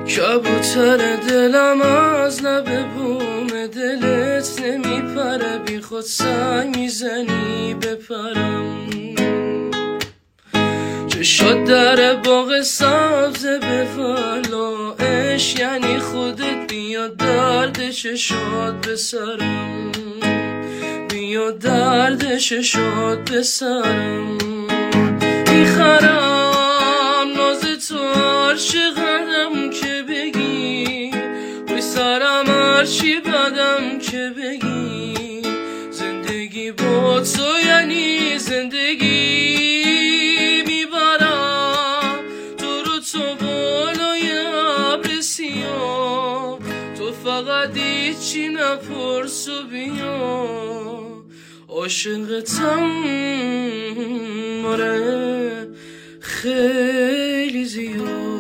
کبوتر دلم از لب بوم دلت نمیپره، بی خود سعی میزنی بپرم. چشات در باغ سبز به ولایش، یعنی خودت بیاد درد چشات بسرم، بیاد درد چشات بسرم. میخرم ناز تو هرچی قدم که بگی، روی سرم هرچی بدم که بگی. زندگی با تو یعنی زندگی، میبرم تو رو تو بالای ابر سیاه. تو فقط هیچی نپرس و بیا، عاشقتم آره خیلی زیاد.